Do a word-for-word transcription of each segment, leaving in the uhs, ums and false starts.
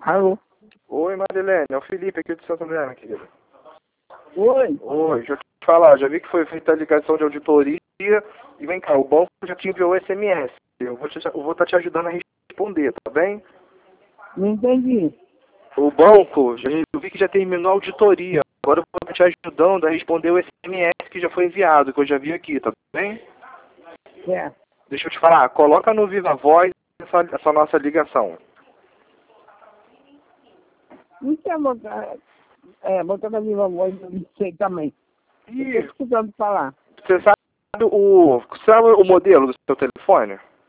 Alô? Oi, Marilene, é o Felipe aqui do Santo André, minha querida. Oi? Oi, deixa eu te falar, já vi que foi feita a ligação de auditoria e vem cá, o banco já te enviou o S M S. Eu vou estar vou tá te ajudando a responder, tá bem? Não entendi. O banco, já, eu vi que já terminou a auditoria. Agora eu vou estar te ajudando a responder o S M S que já foi enviado, que eu já vi aqui, tá bem? É. Deixa eu te falar, coloca no Viva Voz essa, essa nossa ligação. Não quer botar, é, botar na minha voz, eu não sei também. Eu Ih, tô escutando falar. você sabe o, sabe o modelo do seu telefone?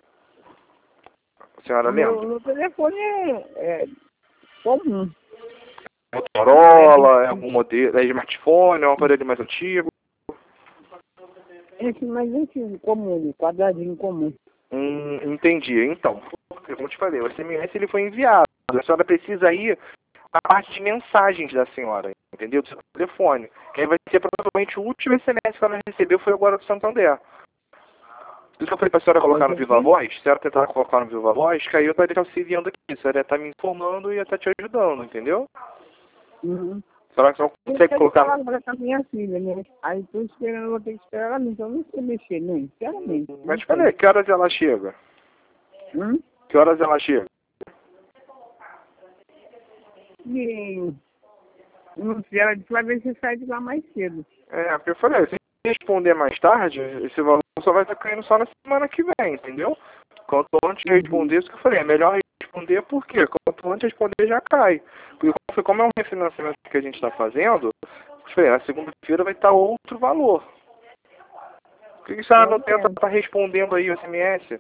A senhora O meu, lembra? meu telefone é, é comum. Não é Motorola, é desse, algum modelo, é smartphone, é um aparelho mais antigo. esse, mas esse comum, quadradinho comum. Hum, entendi. Então, como eu te falei, o S M S ele foi enviado. A senhora precisa ir a parte de mensagens da senhora, entendeu? Do seu telefone. Que aí vai ser provavelmente o último S M S que ela recebeu foi agora do Santander. Por isso que eu falei pra senhora colocar Mas no Viva assim, Voz, se a senhora tentar colocar no Viva Voz, que aí eu estaria te auxiliando aqui. A senhora ia estar me informando e ia estar te ajudando, entendeu? uhum. A senhora não Eu consegue quero colocar. falar agora com a minha filha, né? Aí tô esperando, vou ter que esperar ela, então eu não sei mexer, não. Sinceramente, Mas não te sei. falei, que horas ela chega? Hum? Que horas ela chega? E não sei, ela disse, vai ver se sai de lá mais cedo. É, porque eu falei, se responder mais tarde, esse valor só vai estar caindo só na semana que vem, entendeu? Quanto antes Uhum. responder, isso que eu falei, é melhor responder porque quanto antes responder já cai. Porque como é um refinanciamento que a gente está fazendo, eu falei, na segunda-feira vai estar outro valor. Por que que você não Eu tenta quero. estar respondendo aí o S M S?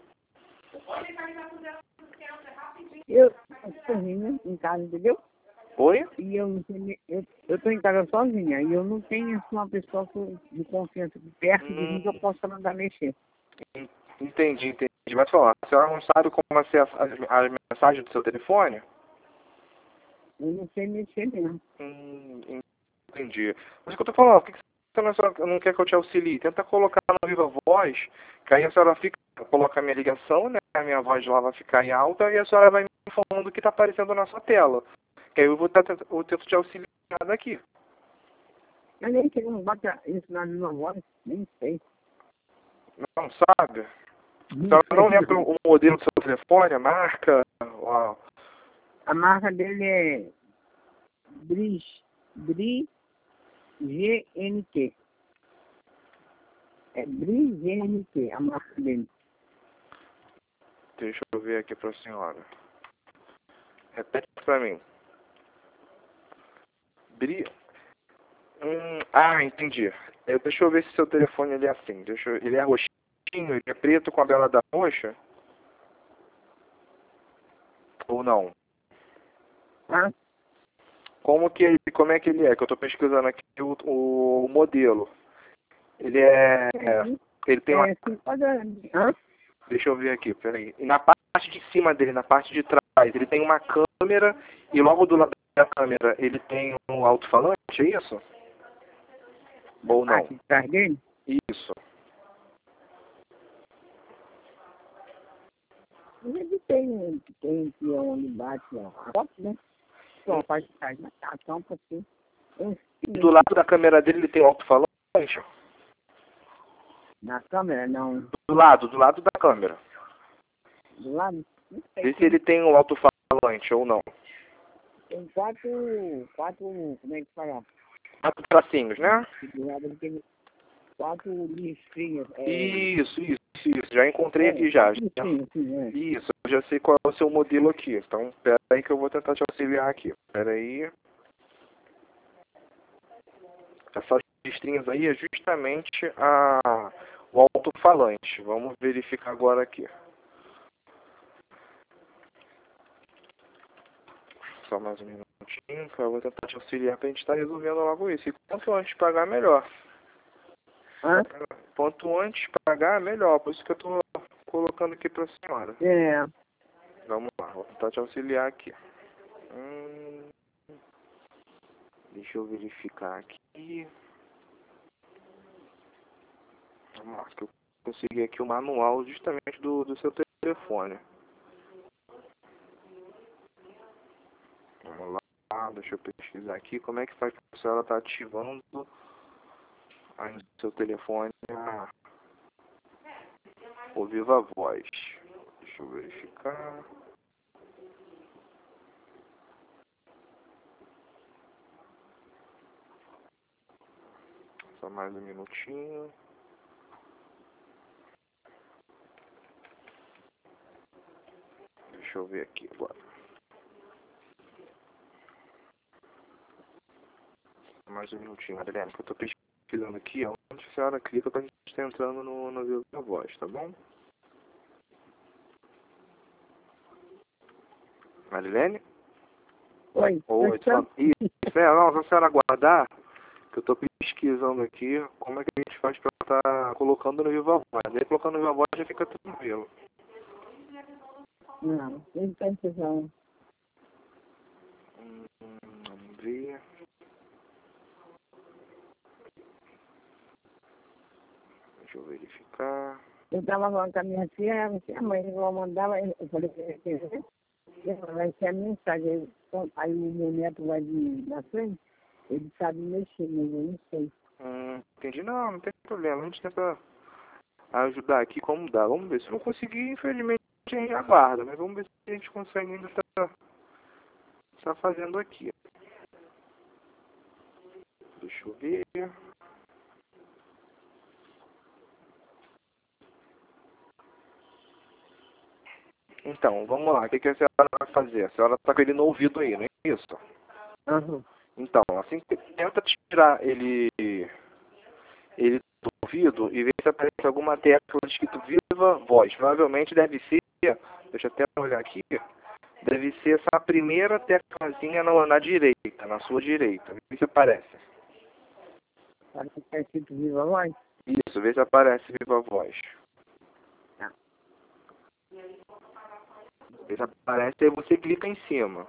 Eu estou sozinha em casa, entendeu? Oi? E eu não tenho, eu, eu tô em casa sozinha e eu não tenho assim, uma pessoa que- de confiança de perto de mim que eu Hum, possa mandar mexer. entendi, entendi. Mas falar, a senhora não sabe como acessar as, as mensagens do seu telefone? Eu não sei mexer mesmo. Hum, entendi. Mas o que eu tô falando, por que que você não, só- não quer que eu te auxilie? Tenta colocar no Viva Voz, que aí a senhora fica, coloca a minha ligação, né? A minha voz lá vai ficar em alta e a senhora vai me informando o que tá aparecendo na sua tela. Que aí eu vou tá, tent- eu tento te auxiliar daqui. Mas nem que não bota isso na minha voz, nem sei. Não sabe? A Não senhora não sei lembra não. o modelo do seu telefone, a marca? Uau. A marca dele é Bris, Bri G N T. É Bri G N T, a marca dele. Deixa eu ver aqui pra senhora. Repete pra mim. Bri... Hum, ah, entendi. Eu, deixa eu ver se seu telefone ele é assim. Deixa eu, ele é roxinho, ele é preto com a belada roxa? Ou não? Tá? Como que ele, como é que ele é? Que eu estou pesquisando aqui o, o modelo. Ele é, ele tem uma, É, cinco quadradinhos. Hã? deixa eu ver aqui, peraí. E na parte de cima dele, na parte de trás, ele tem uma câmera e logo do lado da câmera ele tem um alto-falante, é isso? Na Ou não? parte de trás dele. Isso. Ele tem, tem que é onde bate a foto, né? Só faz faz na tampa assim. Eu E do lado da câmera dele ele tem um alto-falante? na câmera, não. Do lado, do lado da câmera. Do lado, não sei Vê se se ele tem um alto-falante ou não. tem quatro, quatro, como é que fala? Quatro tracinhos, né? Do lado ele tem quatro listrinhas. É, Isso, isso, isso. Já encontrei é aqui já. quatro já. listrinhas, assim, é. Isso, eu já sei qual é o seu modelo aqui. Então, pera aí que eu vou tentar te auxiliar aqui. Pera aí. Essas listrinhas aí é justamente a, o alto-falante. Vamos verificar agora aqui. Só mais um minutinho que eu vou tentar te auxiliar pra gente estar resolvendo logo isso. E quanto antes pagar, melhor. Hã? Quanto antes pagar, melhor. Por isso que eu tô colocando aqui pra senhora. É. Vamos lá, vou tentar te auxiliar aqui. Hum, deixa eu verificar aqui. Vamos lá, que eu consegui aqui o manual justamente do, do seu telefone. Deixa eu pesquisar aqui. Como é que faz pra a senhora estar ativando aí no seu telefone a... o Viva Voz? Deixa eu verificar. Só mais um minutinho. Deixa eu ver aqui agora. Mais um minutinho, Marilene, que eu tô pesquisando aqui, ó, onde a senhora clica pra gente estar entrando no, no Viva Voz, tá bom? Marilene? Oi. Oi, só... Isso, é, não, só a senhora aguardar, que eu tô pesquisando aqui como é que a gente faz pra estar colocando no Viva Voz. Aí colocando no Viva Voz já fica tranquilo. Não, não tem precisão. Hum, vamos ver. Deixa eu verificar. Eu estava falando com a minha filha, ela disse, a mãe não mandava, eu falei, vai ser a mensagem. Aí o meu neto vai de, na frente, ele sabe mexer, mas eu não sei. Hum, entendi. Não, não tem problema. A gente tenta ajudar aqui como dá. Vamos ver. Se não conseguir, infelizmente a gente aguarda. Mas vamos ver se a gente consegue ainda estar tá fazendo aqui. Deixa eu ver. Então, vamos lá. O que, que a senhora vai fazer? A senhora está com ele no ouvido aí, não é isso? Uhum. Então, assim, tenta tirar ele, ele do ouvido e ver se aparece alguma tecla escrito Viva Voz. Provavelmente deve ser, deixa eu até olhar aqui, deve ser essa primeira teclazinha na, na direita, na sua direita. Vê se aparece. Parece que está escrito Viva Voz. Isso, vê se aparece Viva Voz. Tá. Vê se aparece, aí você clica em cima.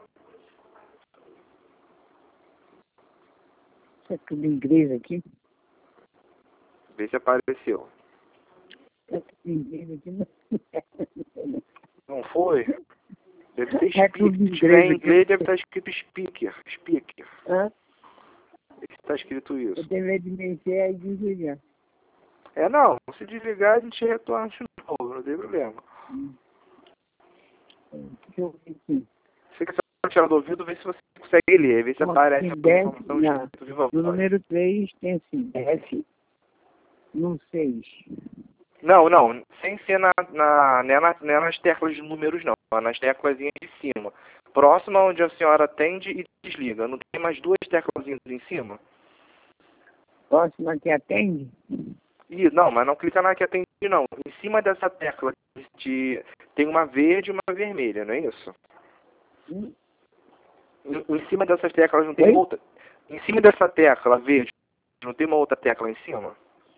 Isso é tudo em inglês aqui. Vê se apareceu. É tudo em inglês aqui. Não, Não foi? Deve ser é speaker. tudo em Se tiver em inglês inglês, aqui. deve estar escrito speaker. Speaker. Hã? Vê se está escrito isso. Eu tenho medo de mexer e desligar. É, não. Se desligar, a gente retorna de novo. Não tem problema. Hum. Deixa eu ver aqui. Você quer só tirar do ouvido, vê se você consegue ler. Vê se Ó, aparece tem a dez, informação na, escrito Viva no Voz. número três tem assim, F, no seis. Não, não. Sem ser na, na, não, é na, não é nas teclas de números, não. É nas teclazinhas de cima. Próxima onde a senhora atende e desliga. Não tem mais duas teclazinhas em cima? Próxima que atende? Ih, não, mas não clica na que atende, não. Em cima dessa tecla de, tem uma verde e uma vermelha, não é isso? Hum? Em, em cima dessas teclas não tem Oi? outra. Em cima dessa tecla verde, não tem uma outra tecla em cima?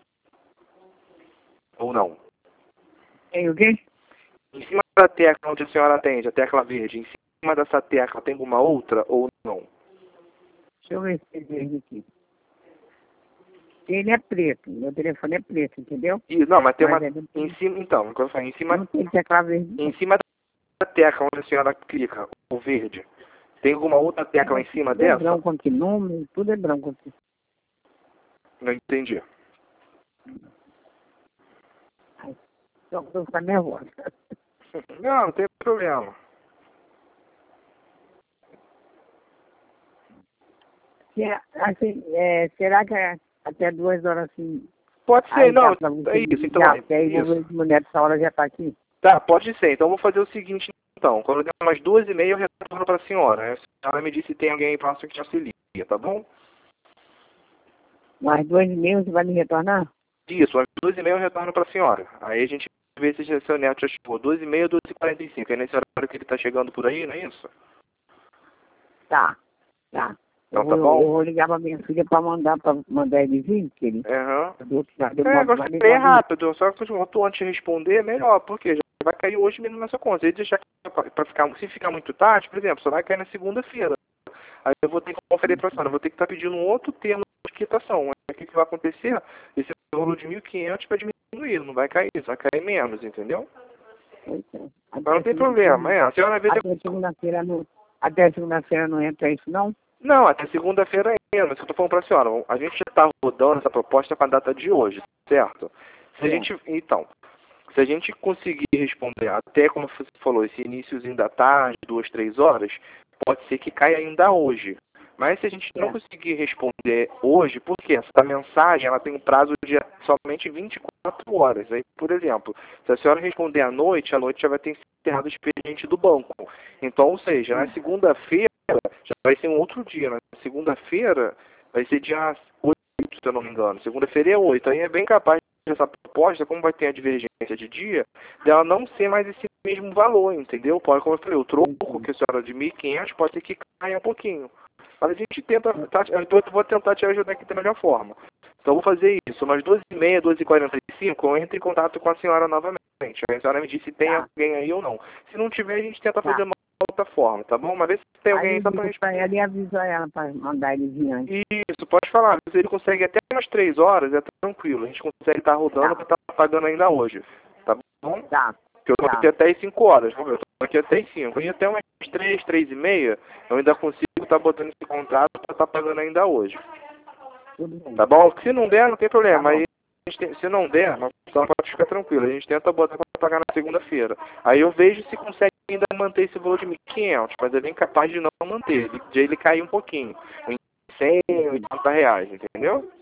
Ou não? Tem o quê? Em cima da tecla onde a senhora atende, a tecla verde, em cima dessa tecla tem alguma outra ou não? Deixa eu ver se tem verde aqui. Ele é preto, meu telefone é preto, entendeu? Ih, não, mas tem Mas uma. é do- Em cima, então, quando eu falo, em cima, não tem tecla verde. em cima da tecla onde a senhora clica, o verde, tem alguma outra tecla em cima Tudo é dessa? branco aqui, número, tudo é branco aqui. Não entendi. Só que eu ficar nervosa. Não, não tem problema. Se é, assim, é, será que é até duas horas assim? Pode ser, Aí não. dá pra você É isso, então. ligar, É porque aí eu vou ver isso. se a mulher dessa hora já tá aqui. Tá, pode ser. Então vou fazer o seguinte, então. Quando der umas duas e meia, eu retorno para a senhora. A senhora me disse se tem alguém aí próximo que te auxilia, tá bom? Mais duas e meia você vai me retornar? Isso, às duas e meia eu retorno para a senhora. Aí a gente vê se seu neto já chegou. Duas e meia, duas e quarenta e cinco. É nesse horário que ele tá chegando por aí, não é isso? Tá, tá. Então Eu tá vou, bom? eu vou ligar pra minha filha pra mandar, pra mandar ele vir, que ele Aham. do outro lado. Eu É, mando, mas gostaria ele manda- rápido. Só que quanto antes de responder, é melhor. Porque já vai cair hoje mesmo na sua conta. Se deixar para ficar, se ficar muito tarde, por exemplo, só vai cair na segunda-feira. Aí eu vou ter que conferir para a senhora, eu vou ter que estar pedindo um outro termo de quitação. Aí o que, que vai acontecer? Esse valor de mil e quinhentos vai diminuir, não vai cair, vai cair menos, entendeu? Pois é. Mas não tem problema, é. A senhora vê se... Até segunda-feira, no- Até segunda-feira não entra isso, não? Não, até segunda-feira ainda. Mas eu tô falando pra senhora, a gente já tá rodando essa proposta com a data de hoje, certo? Se a É. gente, então, se a gente conseguir responder até, como você falou, esse iniciozinho da tarde, duas, três horas, pode ser que caia ainda hoje. Mas se a gente não É. conseguir responder hoje, porque essa mensagem ela tem um prazo de somente vinte e quatro horas. Aí, por exemplo, se a senhora responder à noite, à noite já vai ter encerrado o expediente do banco. Então, ou seja, na segunda-feira já vai ser um outro dia. Na segunda-feira vai ser dia oito, se eu não me engano. Segunda-feira é oito. Aí é bem capaz dessa proposta, como vai ter a divergência de dia, dela não ser mais esse mesmo valor, entendeu? Pode, como eu falei, o troco que a senhora de mil e quinhentos pode ser que caia um pouquinho. Mas a gente tenta, tá, eu vou tentar te ajudar aqui da melhor forma. Então eu vou fazer isso, umas doze e meia, doze e quarenta e cinco, eu entro em contato com a senhora novamente. A senhora me diz se tem Tá. alguém aí ou não. Se não tiver, a gente tenta Tá. fazer uma outra forma, tá bom? Uma vez se tem alguém Aí aí eu só pra digo pra responder. ela e aviso ela para mandar ele vir antes. Isso, pode falar. Se ele consegue até umas três horas, é tranquilo. A gente consegue estar rodando Tá. para estar pagando ainda hoje. Tá bom? Tá. Porque eu tô Tá. aqui até as cinco horas. Eu tô aqui até as cinco. E até umas três, três e meia, eu ainda consigo estar botando esse contrato para estar pagando ainda hoje. Tudo bem. Tá bom? Se não der, não tem problema. Tá Aí, a gente tem- se não der, a pessoa pode ficar tranquila. A gente tenta botar para pagar na segunda-feira. Aí eu vejo se consegue ainda manter esse valor de mil e quinhentos, mas é bem capaz de não manter. De de ele cair um pouquinho. Em cem, oitenta reais, entendeu?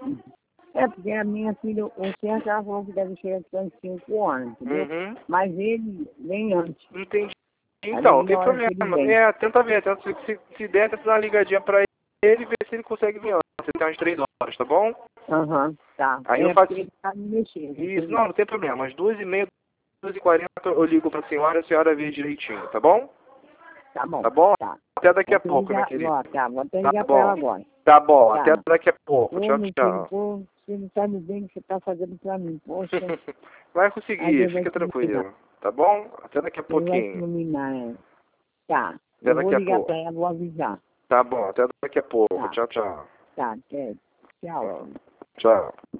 É, porque a minha filha, o certo ela falou que deve chegar aqui uns cinco anos, entendeu? Uhum. Mas ele vem antes. Entendi. Aí Então, não ele tem hora que ele problema. vem. É, tenta ver. Tenta, se, se, se der, tenta dar uma ligadinha pra ele e ver se ele consegue vir antes. Você tem umas três horas, tá bom? Aham, tá. Aí é eu faço porque ele tá me mexendo. isso. Não, não tem problema. Às duas e meia, duas e quarenta eu ligo pra senhora e a senhora vê direitinho, tá bom? Tá bom. Tá bom? Tá. Até daqui a Vou pouco, minha ligar, querida. ó, tá, vou até Tá ligar pra ela bom. agora. Tá bom. Tá. Até daqui a pouco. Ô, Tchau, meu filho, tchau. pô, você não sabe bem o que você tá fazendo pra mim, poxa. Vai Aí conseguir, Deus vai fica te iluminar. tranquilo. Tá bom? Até daqui a Deus vai te pouquinho. iluminar, é. Tá. Até Eu vou daqui a ligar pouco. pra ela, vou avisar. Tá bom, até daqui a pouco. Tá. Tchau, tchau. Tá, até. Tchau. Tchau.